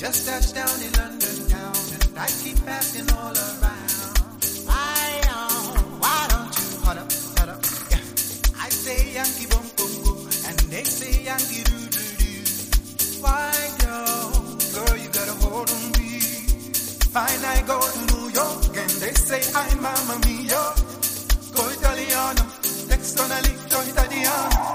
Just touched down in London town, and I keep passing all around. Why don't you hold up, yeah. I say Yankee boom boom boom, and they say Yankee doo doo doo. Why girl, you got a hold on me. Fine, I go to New York, and they say I'm Mamma Mia. Go Italiano, externally to Italiano.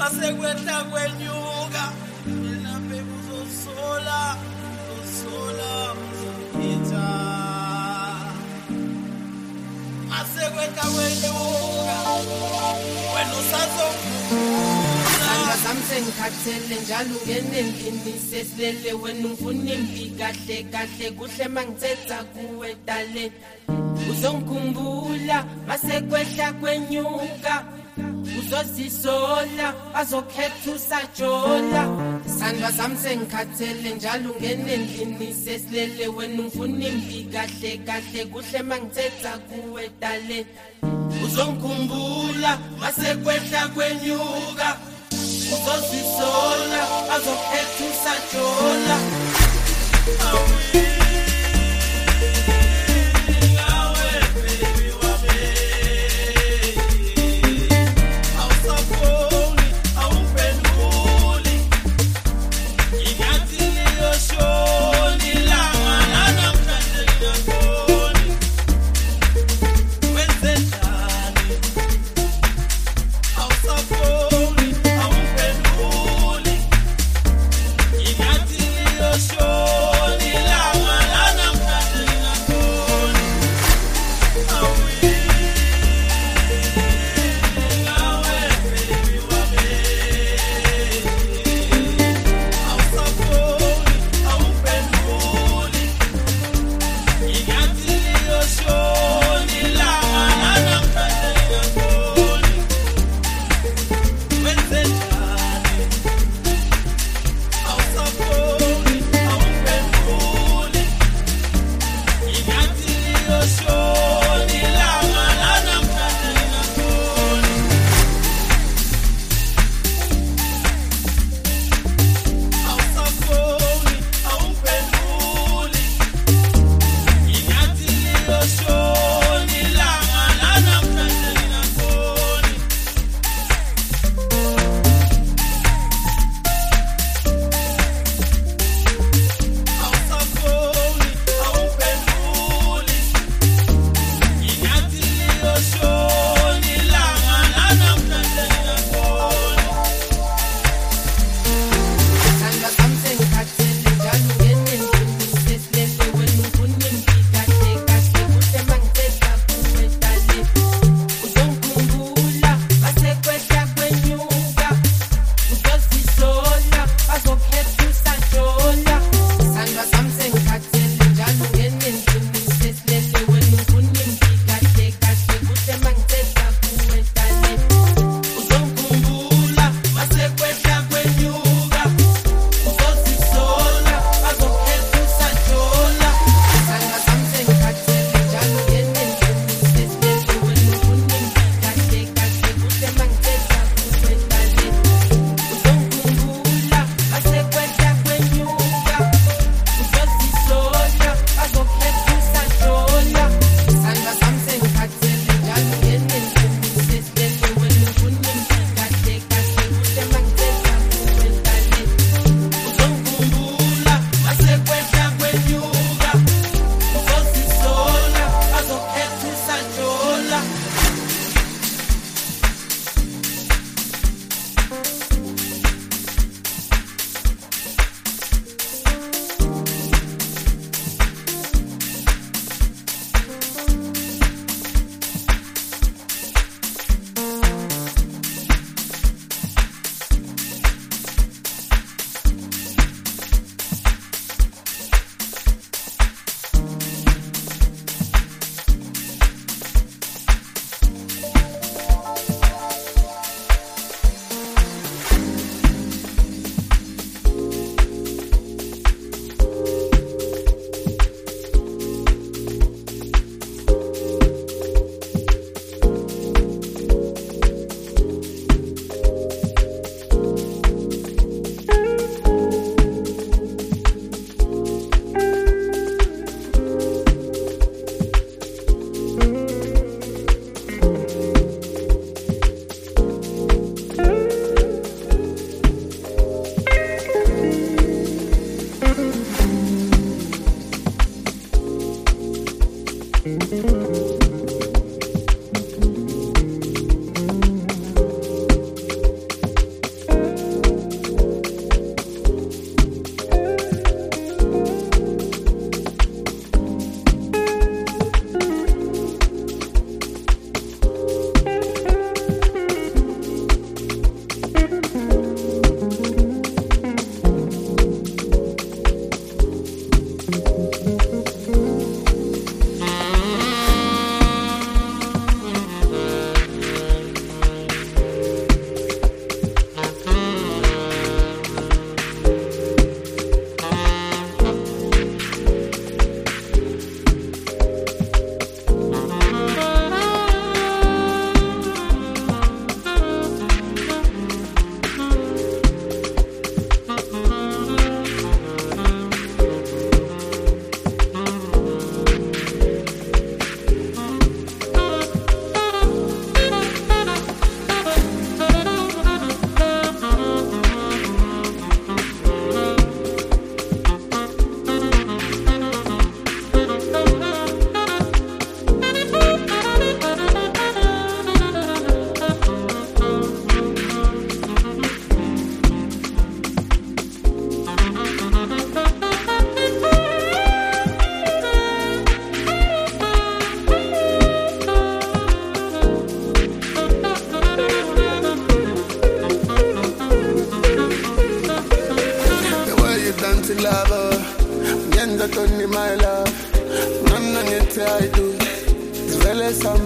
masekwehla kwenyuka wena baby uzosola uzongitha masekwehla kwenyuka wena usazongitha Samsengikhathele njalo ungene endlini sesilele wena ungifuna impi kahle kahle kuhle mangithetha kuwe dale uzongikhumbula masekwehla kwenyuka uzozisola azokhetha usajola sandwa sami sengikhathele njalo ungene endlini sesilele wena ungifuna impi kahle kahle kuhle mangithetha kuwe dale uzongikhumbula masekwehla kwenyuka uzozisola azokhetha usajola Show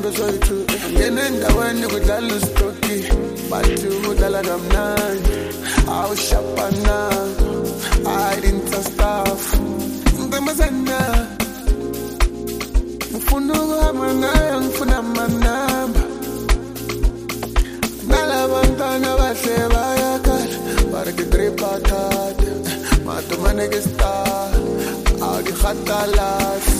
Solo soy ngenenda wena kudlala ustoki bathi udlala kamnandi awushapana I didn't stuff ngamazana ngifuna ukuhamba naye ngifuna amanamba nalabantwana bahle bayakhala barikidripatata matumane ke star awukhatalas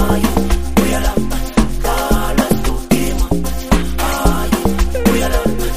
Uyala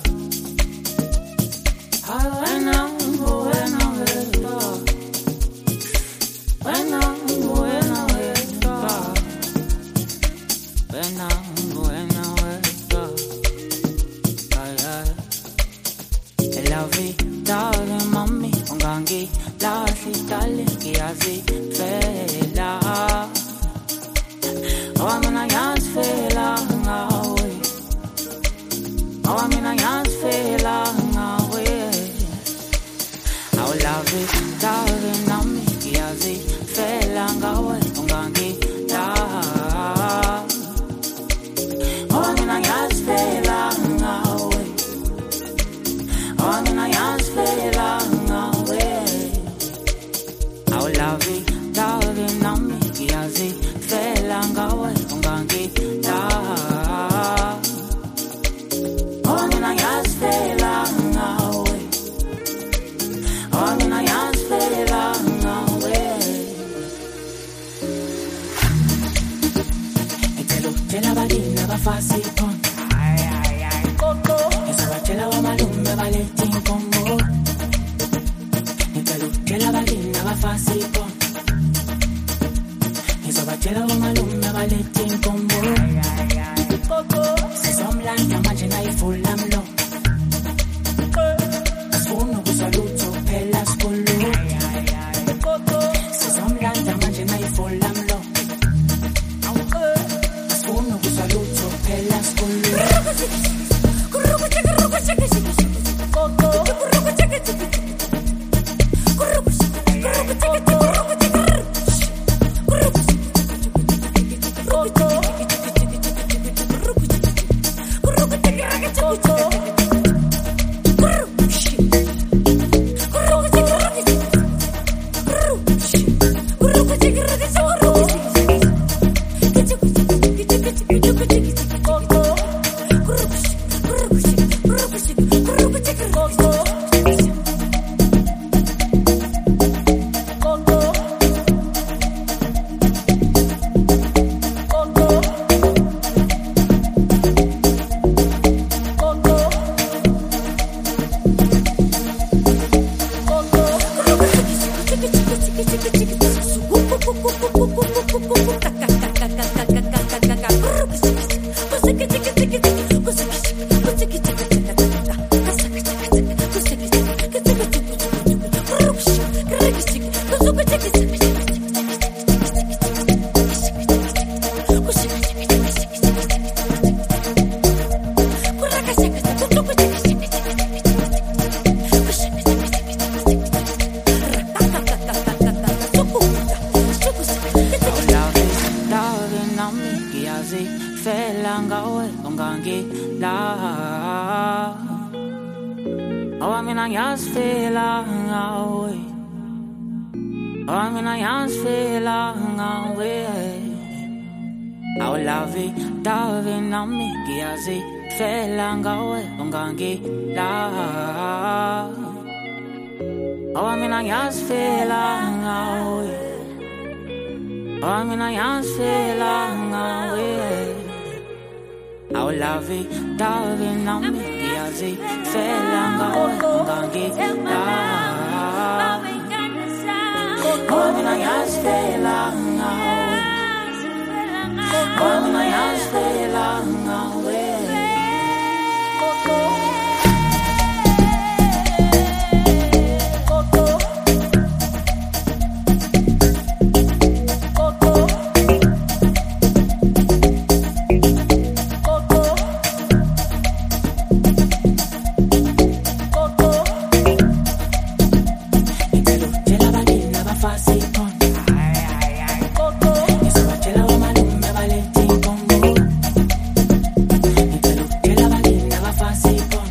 Fácil.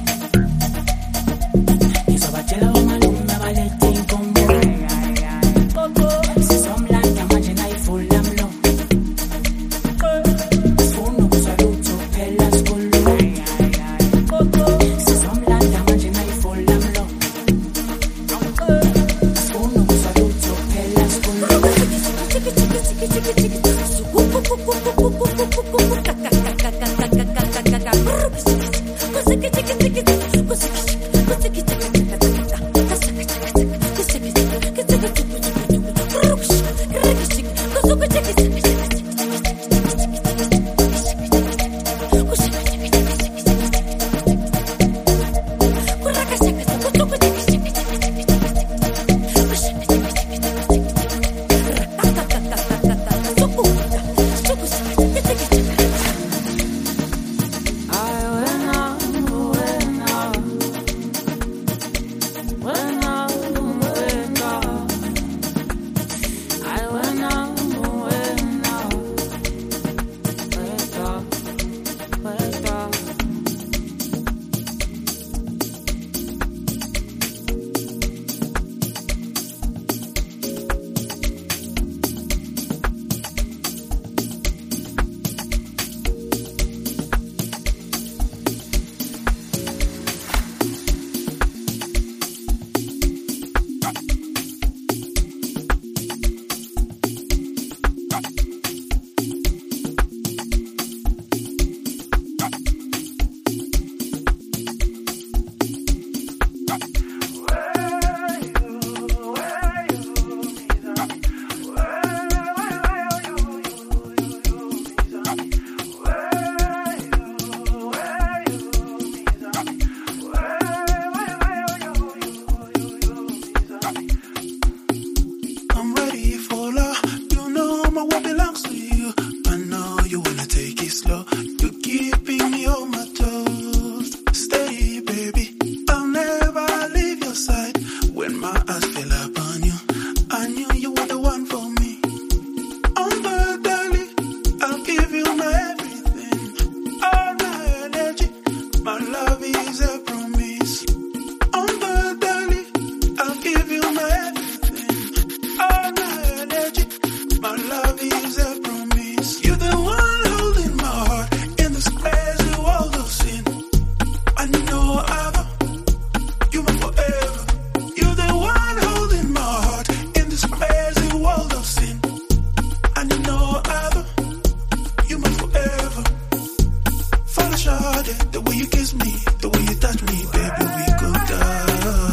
no other. You my forever. You're the one holding my heart in this crazy world of sin. I need no other. You my forever. Follow shawty, the way you kiss me, the way you touch me, baby, we could die.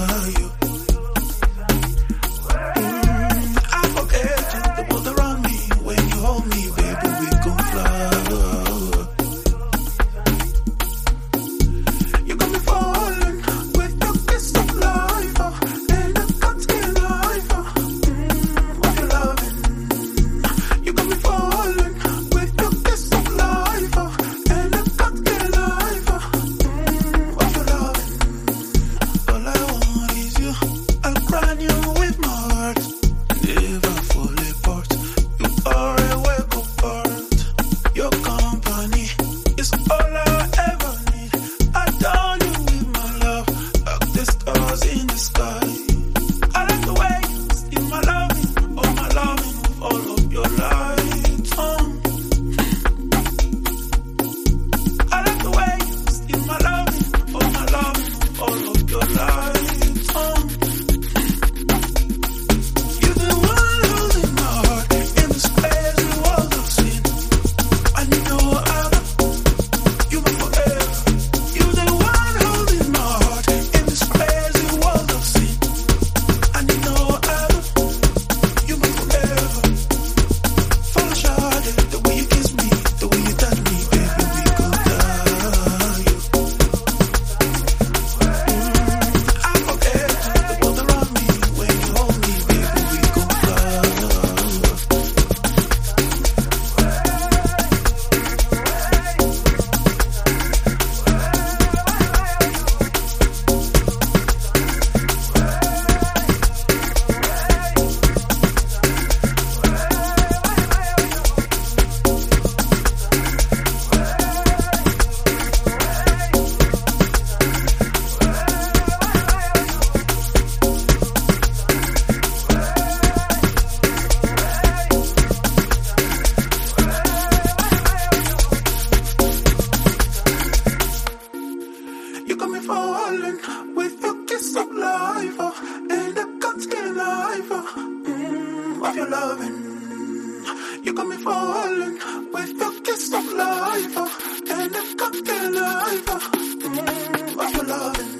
I forget you, the world around me. When you hold me, baby, we could fly. You got me falling with your kiss of life, and I can't get life of your loving. You got me falling with your kiss of life, and I can't get life of your loving. All I want is you. I'll crown you with my heart, never fall apart. You are a work of art. Your company is all I ever need. Adorn you with my love, like the stars in the sky. I like the way you steal my loving, all my loving with all of your light on. I like the way you steal my loving, all my loving with all of your light on. You're the one holding my heart in this crazy world of sin. I need no other. You my forever. You're the one holding my heart in this crazy world of sin. I need no other. You my forever. Follow shawty, the way you kiss me, the way you touch me, baby, we could die. I forget you, the world around me. When you hold me, baby, we could fly. You got me falling with your kiss of life, and I can't get enough of your loving. You got me falling with your kiss of life, and I can't get enough of your loving.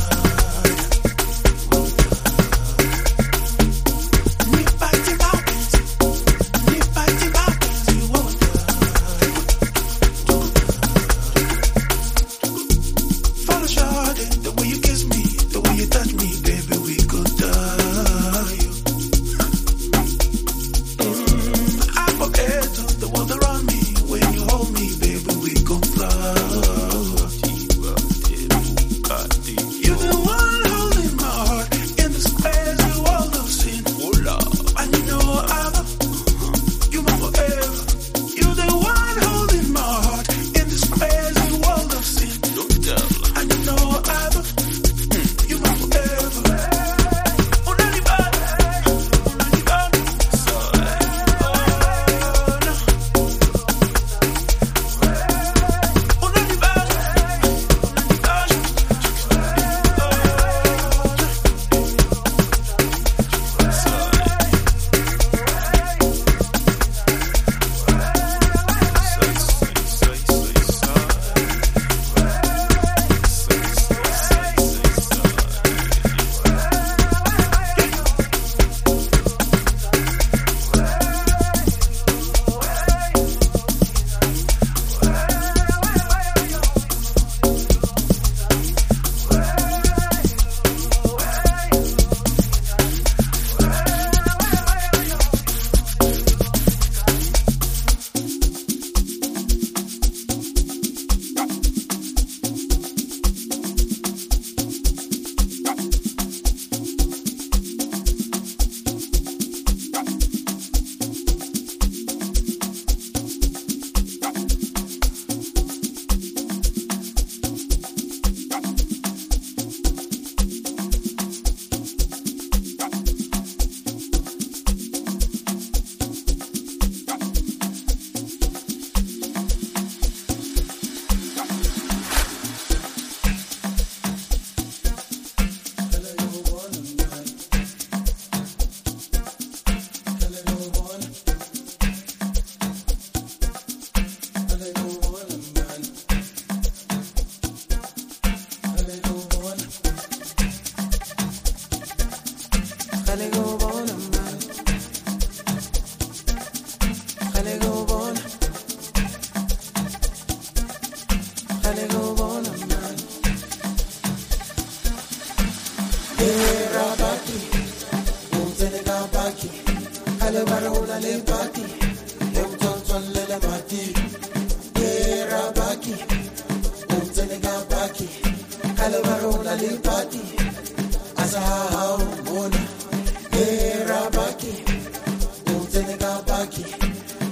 Nipati mapenzi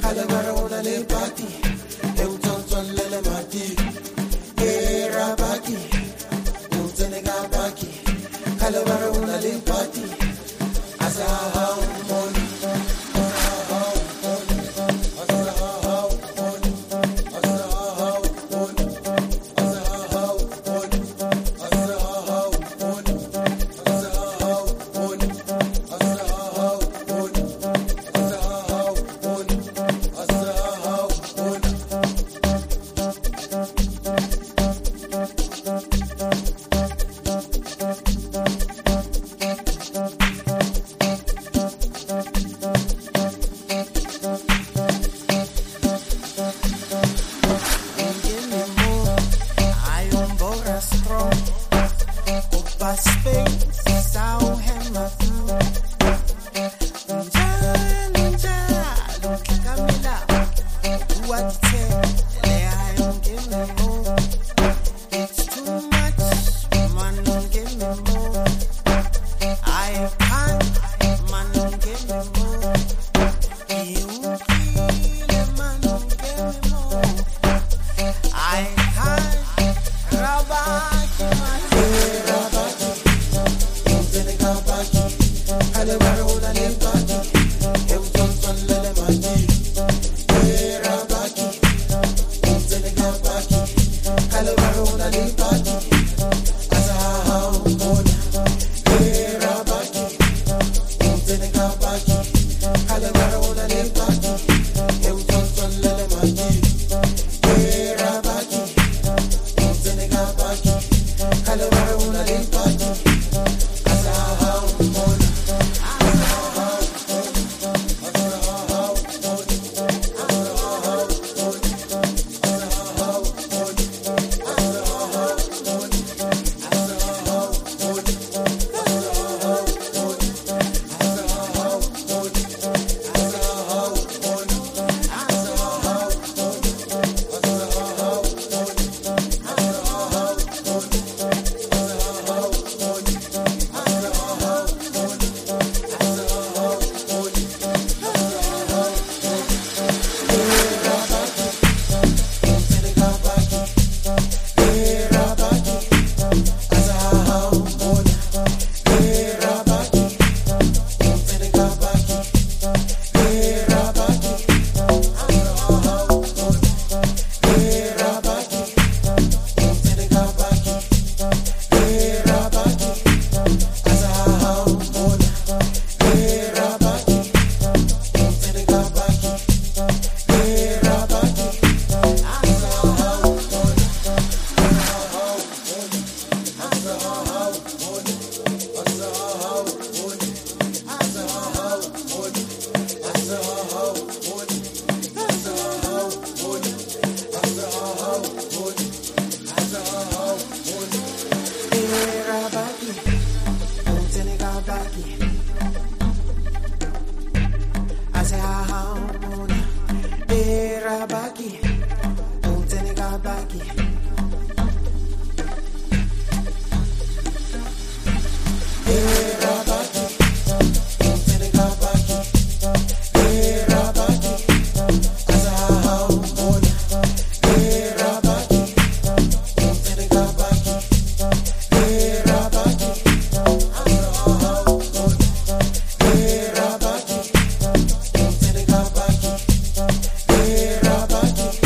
Rabaki,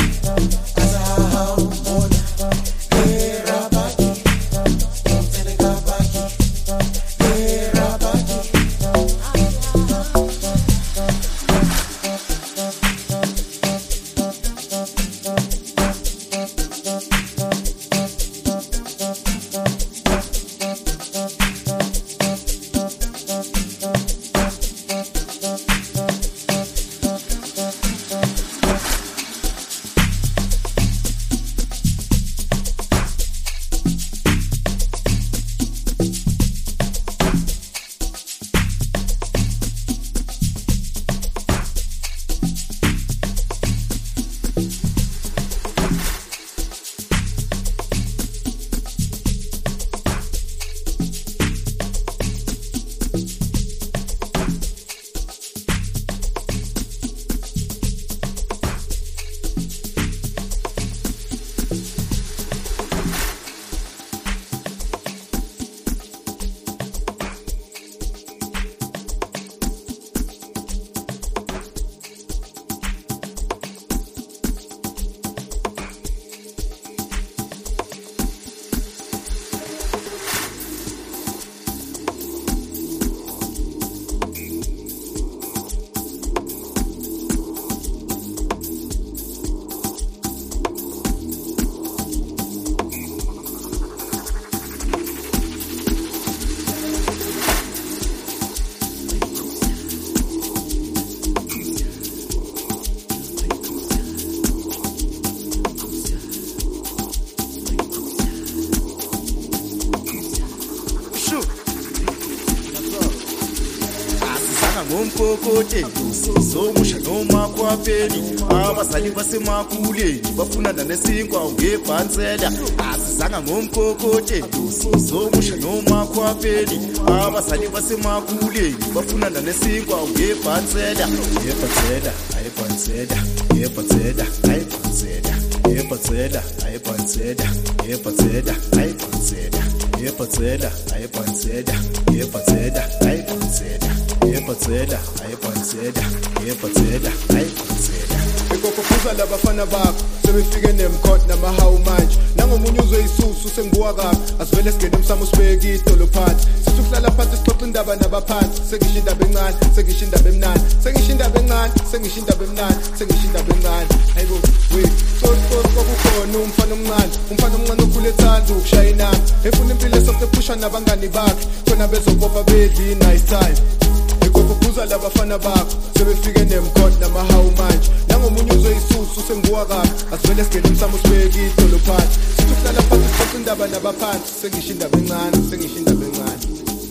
ngomkokote somusha noma kwapheli abazali basemakuleni bafunana nesinkwa ungebhansela asizanga ngomkokote somusha noma kwapheli abazali basemakuleni bafunana nesinkwa ungebhansela yebhansela ayibhansela yebhansela ayibhansela yebhansela ayibhansela yebhansela ayibhansela yebhansela ayibhansela yebhansela ayibhansela yebhansela ayibhansela yebhansela ayibhansela Ikophuza labafana bakho sebefike nemkhot namahawu manje nangomunye uzwe isusu sengibuka kabi asivele sigene umsamo sibeke idolo phansi sisuhlala phansi sixoxa indaba nabaphansi sengisho indaba encane sengisho indaba emnandi sengisho indaba encane sengisho indaba emnandi sengisho indaba encane hayibo wait kukhona umfana omncane okhule ethanda ukushaya inamba efuna impilo esofte phusha nabangani bakhe khona bezobopha bedli nice time Ikophuza labafana bakho sebefike nemkhot namahawu manje nangomunye uzwe isusu sengibuka kabi asivele sigene umsamo sibeke idolo phansi sisuhlala phansi sixoxa indaba nabaphansi sengisho indaba encane sengisho indaba encane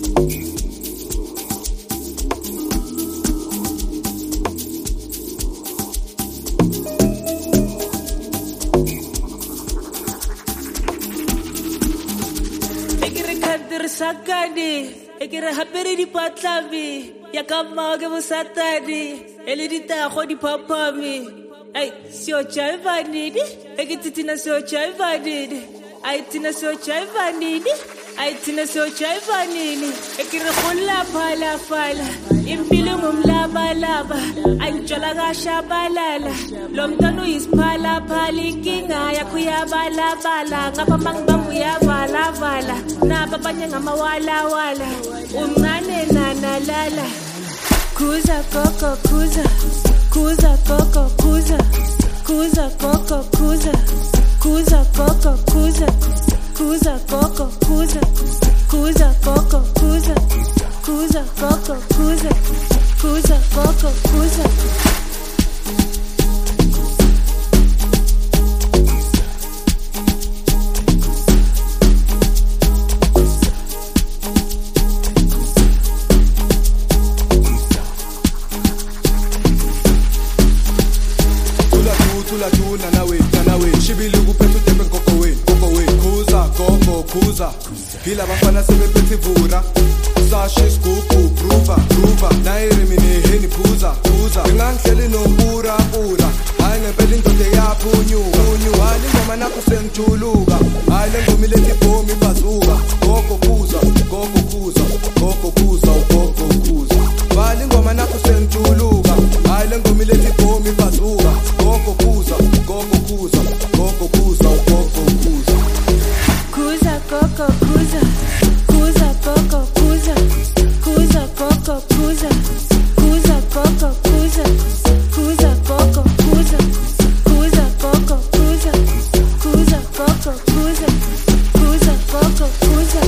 Sakadi, ekere hapere di patlavi, yakama ke bosatadi, ele di tago di papami. Ay, sio chaiva nidi, ekititina sio chaiva nidi. Ay tina sio chaiva nidi, ay tina sio chaiva nidi. Ekere khula phala phala, impilo ngumlaba laba, anjola gasha balala. Lomntwana uyisiphala phala inkinga yakho yabalabala, ngapha mangibambu yavala. Naba abanye ngamawala wala uncane nanalala kuza koko kuza kuza koko kuza kuza koko kuza kuza koko kuza kuza koko kuza kuza koko kuza kuza koko kuza kuza koko kuza shibili kuphethe utembe ngoko wenu kuza Gila bafana sebephethe ivura Sashi scoop gruva Nairimini heni puza Ngangihleli nopura Hayi ngempela indoda yaphunyuka Hayi ngoma nakho sengijuluka Hayi lengoma ilethi ibhomi ibazuka Gogo kuza Hayi ngoma nakho sengijuluka Hayi lengoma ilethi ibhomi ibazuka Gogo kuza Kuza koko kuza kuza koko kuza kuza koko kuza kuza koko kuza kuza koko kuza kuza koko kuza kuza koko kuza kuza koko kuza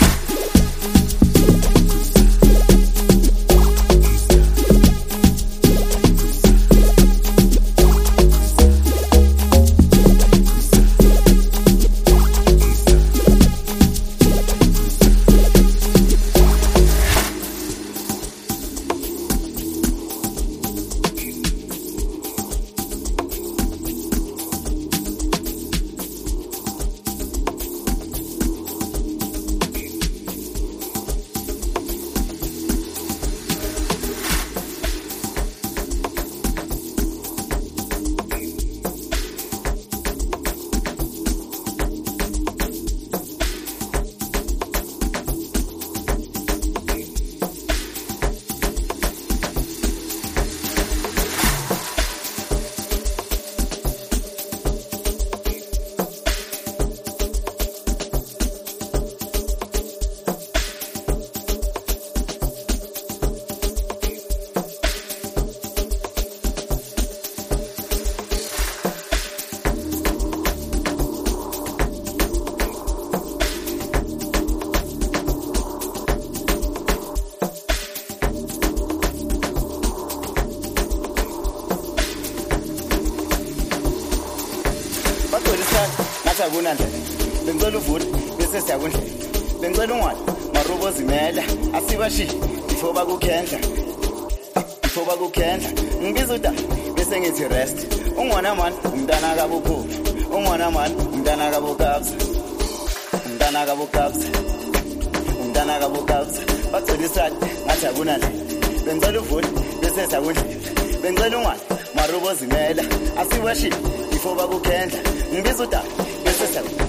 Bengicela uvuthi bese siyakundlela. Bengicela ungwani marubo zimela asibashi before bakukhendla. before bakukhendla ngibiza uda bese ngithi rest ungwana man umntana kabukhulu ungwana man umntana kabukabza umntana kabukabza umntana kabukabza bathola isati ngathi akunandlela bengicela uvule bese sakundlela bengicela ungwana marubo zimela asiwashile before bakukhendla ngibiza uda bese sakundlela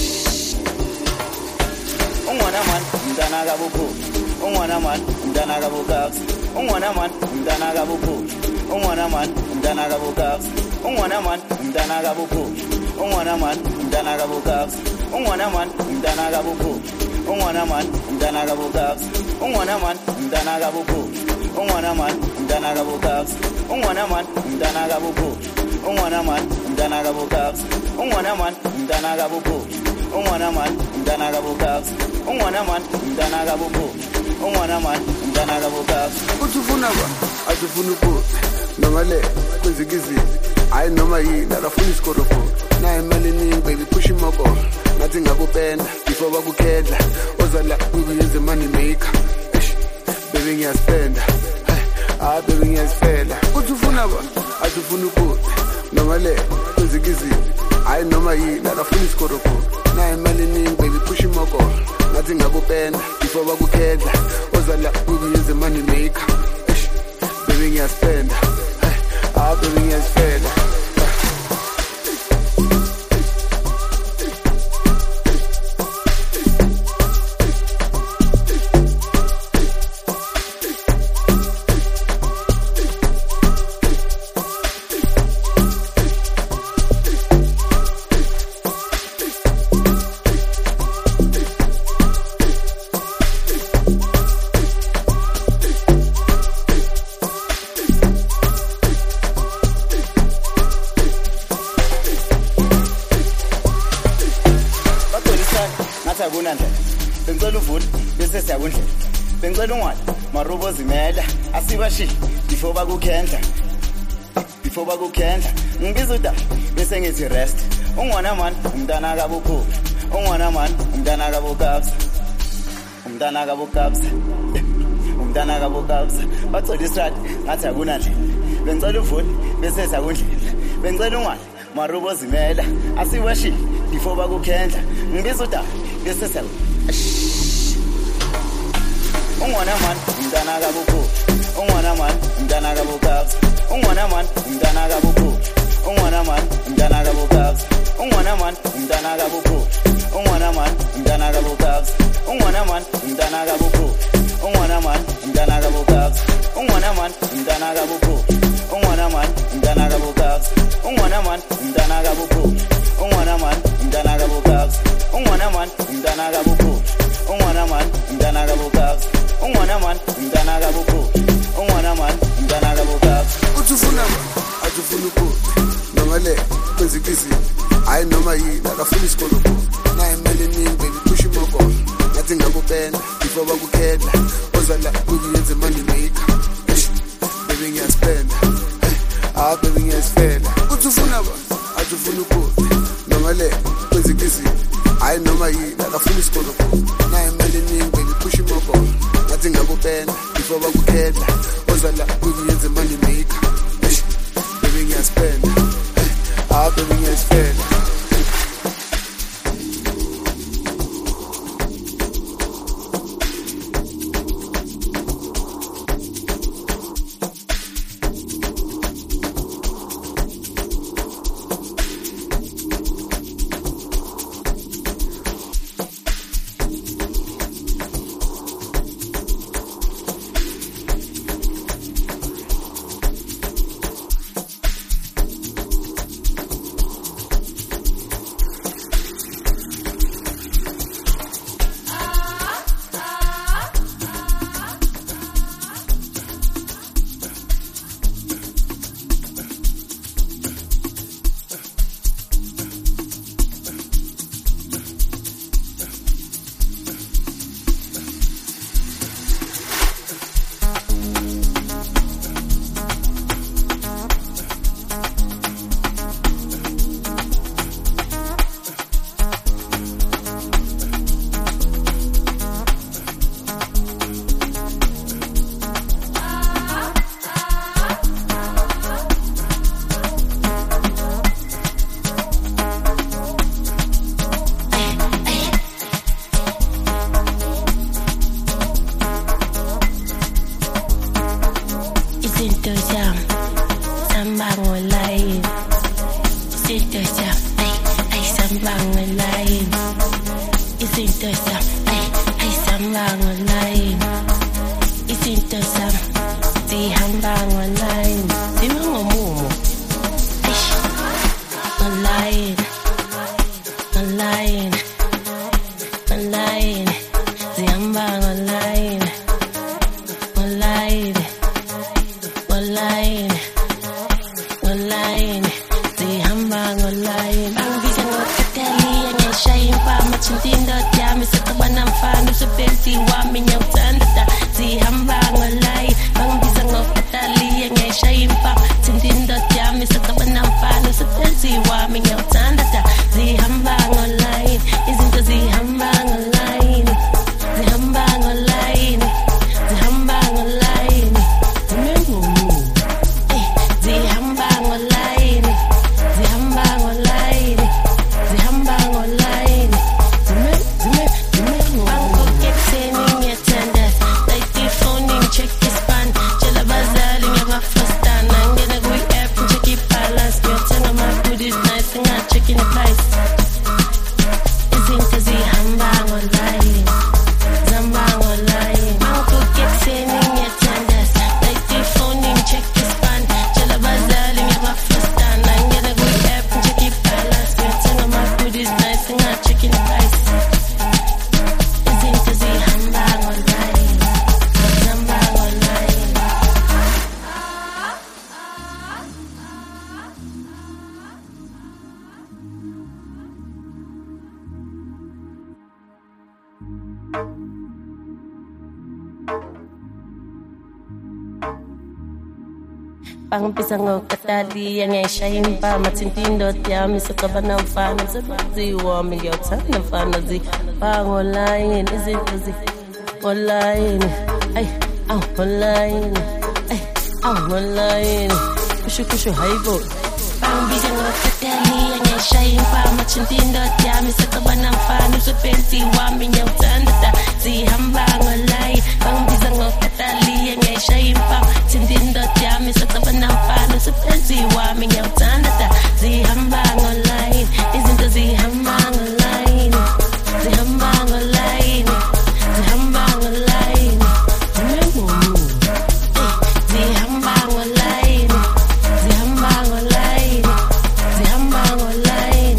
ungwana man umntana kabukhulu ungwana man umntana kabukabza ungwana man umntana kabukhulu ungwana man umntana kabukabza ungwana man umntana kabukhulu ungwana man umntana kabukabza ungwana man umntana kabukhulu ungwana man umntana kabukabza ungwana man umntana kabukhulu ungwana man umntana kabukabza ungwana man umntana kabukhulu ungwana man umntana kabukabza ungwana man umntana kabukhulu ungwana man umntana kabukabza ungwana man umntana kabukhulu ungwana man umntana kabukabza uthi ufuna ba asifuna ukuphi noma le kwenzeka izinto hayi noma yini akafuna isikoropo naye imali eningi baby push imoko nathi ngakupenda before bakukhendla ozala ukuyenza money maker baby ngiyaspenda baby ngiyazifela uthi ufuna ba asifuna ukuphi noma le kwenzeka izinto hayi noma yini akafuna isikoropo naye imali eningi baby push imoko nathi ngakupenda before bakukhendla ozala ukuyenza money maker baby ngiyaspenda baby ngiyazifela bengicela uvule bese siyakundlela bengicela ungwana marubo zimela asiwashile before bakukhendla ngibiza uda bese ngithi rest ungwana man umntana kabukhulu ungwana man umntana kabukabza umntana kabukabza umntana kabukabza bathola isati ngathi akunandlela bengicela uvule bese siyakundlela bengicela ungwana marubo zimela asiwashile before bakukhendla ngibiza uda bese siyakundlela ungwana man umntana kabukhulu ungwana man umntana kabukabza ungwana man umntana kabukhulu ungwana man umntana kabukabza ungwana man umntana kabukhulu ungwana man umntana kabukabza ungwana man umntana kabukhulu ungwana man umntana kabukabza ungwana man umntana kabukhulu ungwana man umntana kabukabza ungwana man umntana kabukhulu ungwana man umntana kabukabza ungwana man umntana kabukhulu ungwana man umntana kabukabza ungwana man umntana kabukhulu ungwana man umntana kabukabza uthi ufuna ba asifuna ukuphi noma le kwenzeka izinto hayi noma yini akafuna isikoropo naye imali eningi baby push imoko nathi ngakupenda before bakukhendla ozala ukuyenza money maker baby ngiyaspenda baby ngiyazifela uthi ufuna ba asifuna ukuphi noma le kwenzeka izinto hayi noma yini akafuna isikoropo naye imali eningi baby push imoko nathi ngakupenda before bakukhendla ozala ukuyenza money maker baby ngiyaspenda baby ngiyazifela Pangipisa ngokatali ngiyashayimba mathintindo yami sekabana mfana msebenzi wami ngiyawuthanda mfana online izinto online ay online ay online kushu hayibo Pangipisa ngokatali ngiyashayimba mathintindo yami sekabana mfana msebenzi wami ngiyawuthanda zihamba online Pangipisa ngokatali ngiyashayimba mathintindo yami sekabana mfana msebenzi wami ngiyawuthanda zihamba online izinto zihamba online zihamba online zihamba online zihamba online zihamba online zihamba online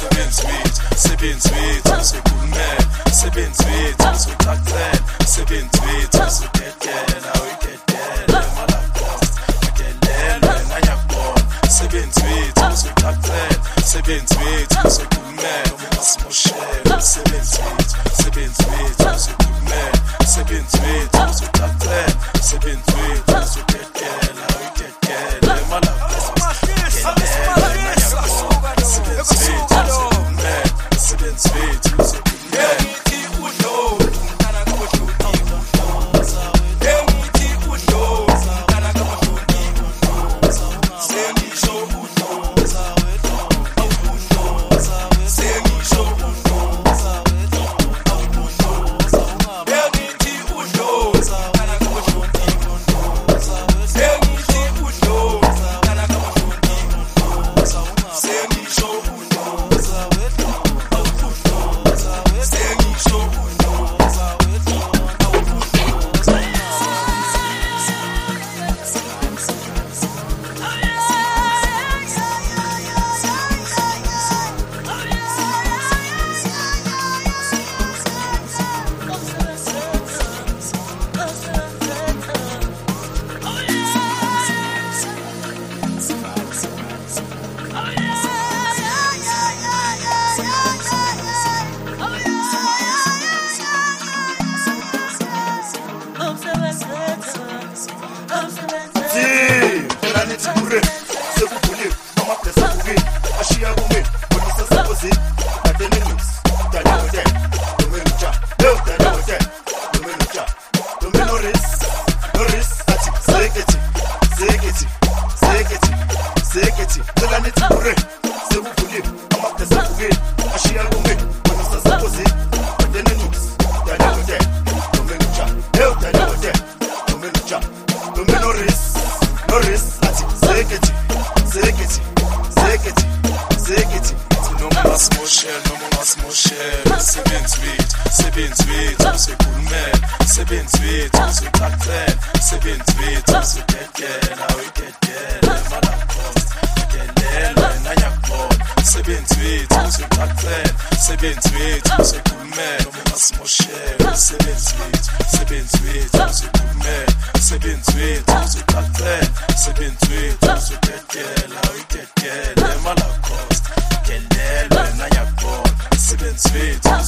sebenzi wethu sebenzi wethu sekulumele sebenzi wethu sokucacela sebenzi wethu sokhetela uyikhetela malakhost akelele nanyakubona sebenzi wethu sokucacela sebenzi wethu sekulumele masimoshela sebenzi wethu sekulumele sebenzi wethu sokacacela sebenzi wethu sokhetela uyikhetela malakhost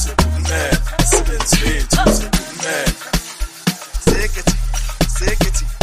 Seketi